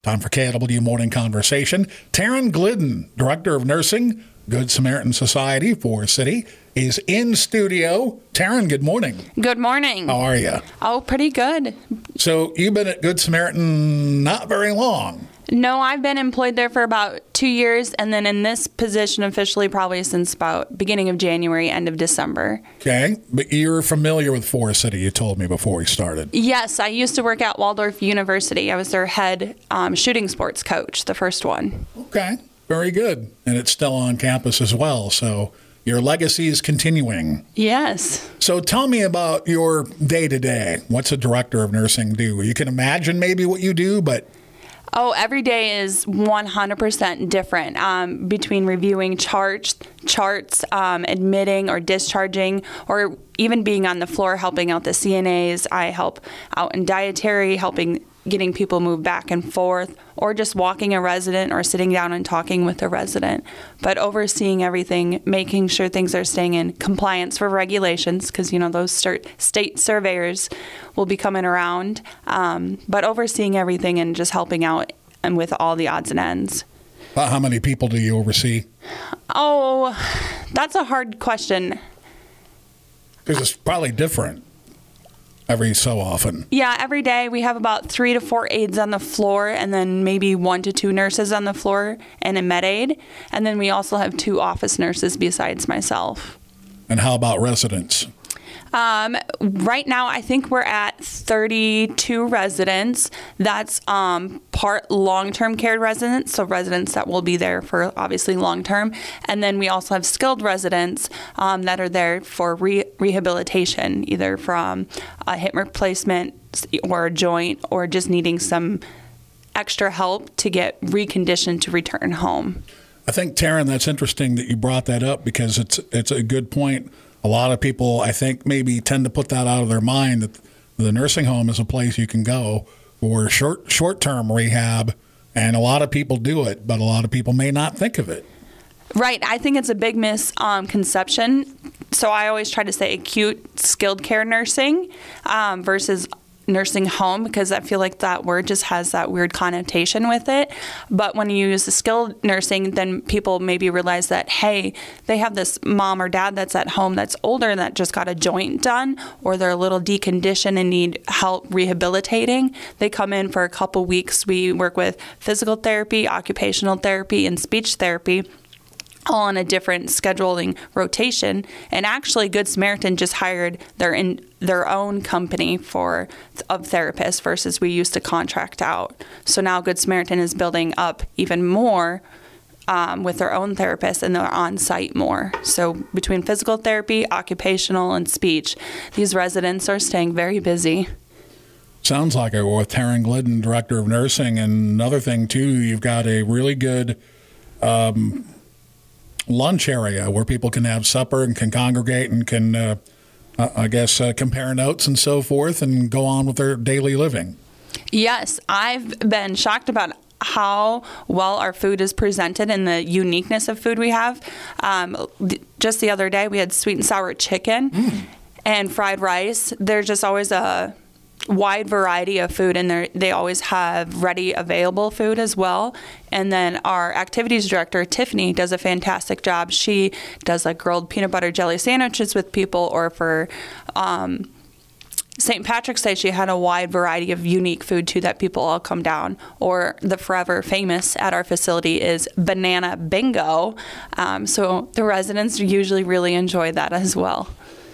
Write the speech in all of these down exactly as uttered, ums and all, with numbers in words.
Time for K L W Morning Conversation. Taryn Glidden, Director of Nursing, Good Samaritan Society, Forest City, is in studio. Taryn, good morning. Good morning. How are you? Oh, pretty good. So you've been at Good Samaritan not very long. No, I've been employed there for about two years, and then in this position officially probably since about beginning of January, end of December. Okay, but you're familiar with Forest City, you told me before we started. Yes, I used to work at Waldorf University. I was their head um, shooting sports coach, the first one. Okay, very good. And it's still on campus as well, so your legacy is continuing. Yes. So tell me about your day-to-day. What's a director of nursing do? You can imagine maybe what you do, but... Oh, every day is one hundred percent different um, between reviewing charts, charts, um, admitting or discharging, or even being on the floor helping out the C N As. I help out in dietary, helping getting people moved back and forth, or just walking a resident or sitting down and talking with a resident. But overseeing everything, making sure things are staying in compliance for regulations, because, you know, those state surveyors will be coming around. Um, but overseeing everything and just helping out and with all the odds and ends. Well, how many people do you oversee? Oh, that's a hard question. Because it's probably different every so often. Yeah, every day we have about three to four aides on the floor, and then maybe one to two nurses on the floor and a med aide. And then we also have two office nurses besides myself. And how about residents? Um, right now, I think we're at thirty-two residents. That's um, part long-term care residents, so residents that will be there for obviously long-term. And then we also have skilled residents um, that are there for re- rehabilitation, either from a hip replacement or a joint, or just needing some extra help to get reconditioned to return home. I think, Taryn, that's interesting that you brought that up, because it's it's a good point. A lot of people, I think, maybe tend to put that out of their mind, that the nursing home is a place you can go for short, short-term rehab, and a lot of people do it, but a lot of people may not think of it. Right. I think it's a big misconception. Um, so I always try to say acute skilled care nursing um, versus nursing home, because I feel like that word just has that weird connotation with it. But when you use the skilled nursing, then people maybe realize that, hey, they have this mom or dad that's at home that's older that just got a joint done, or they're a little deconditioned and need help rehabilitating. They come in for a couple weeks. We work with physical therapy, occupational therapy, and speech therapy, all on a different scheduling rotation. And actually, Good Samaritan just hired their in their own company for of therapists versus we used to contract out. So now Good Samaritan is building up even more um, with their own therapists, and they're on site more. So between physical therapy, occupational, and speech, these residents are staying very busy. Sounds like it. With Taryn Glidden, Director of Nursing, and another thing too, you've got a really good um, lunch area where people can have supper and can congregate and can, uh, I guess, uh, compare notes and so forth and go on with their daily living. Yes, I've been shocked about how well our food is presented and the uniqueness of food we have. Um, th- just the other day, we had sweet and sour chicken mm. and fried rice. There's just always a wide variety of food, and they always have ready available food as well. And then our activities director, Tiffany, does a fantastic job. She does like grilled peanut butter jelly sandwiches with people, or for um, Saint Patrick's Day, she had a wide variety of unique food too that people all come down. Or the forever famous at our facility is banana bingo. Um, so the residents usually really enjoy that as well.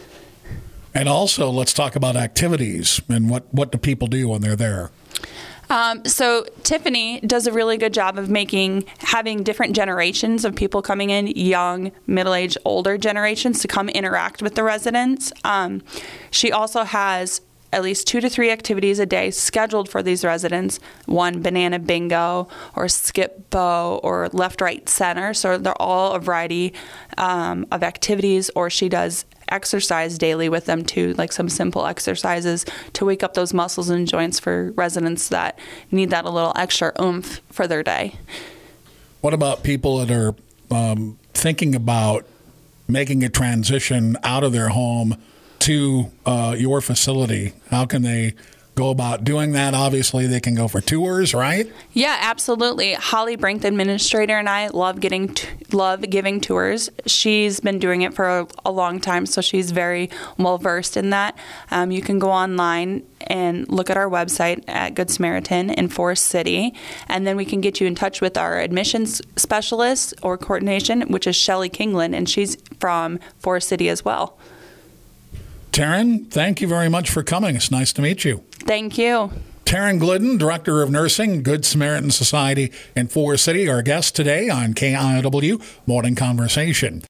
And also, let's talk about activities and what, what do people do when they're there? Um, so Tiffany does a really good job of making, having different generations of people coming in, young, middle-aged, older generations, to come interact with the residents. Um, she also has at least two to three activities a day scheduled for these residents. One, banana bingo, or skip bow, or left, right, center. So they're all a variety um, of activities. Or she does exercise daily with them too, like some simple exercises to wake up those muscles and joints for residents that need that a little extra oomph for their day. What about people that are um, thinking about making a transition out of their home to uh, your facility? How can they go about doing that? Obviously, they can go for tours, right? Yeah, absolutely. Holly Brink, the administrator, and I love getting t- love giving tours. She's been doing it for a, a long time, so she's very well versed in that. Um, you can go online and look at our website at Good Samaritan in Forest City, and then we can get you in touch with our admissions specialist or coordination, which is Shelly Kingland, and she's from Forest City as well. Taryn, thank you very much for coming. It's nice to meet you. Thank you. Taryn Glidden, Director of Nursing, Good Samaritan Society in Forest City, our guest today on K I O W Morning Conversation.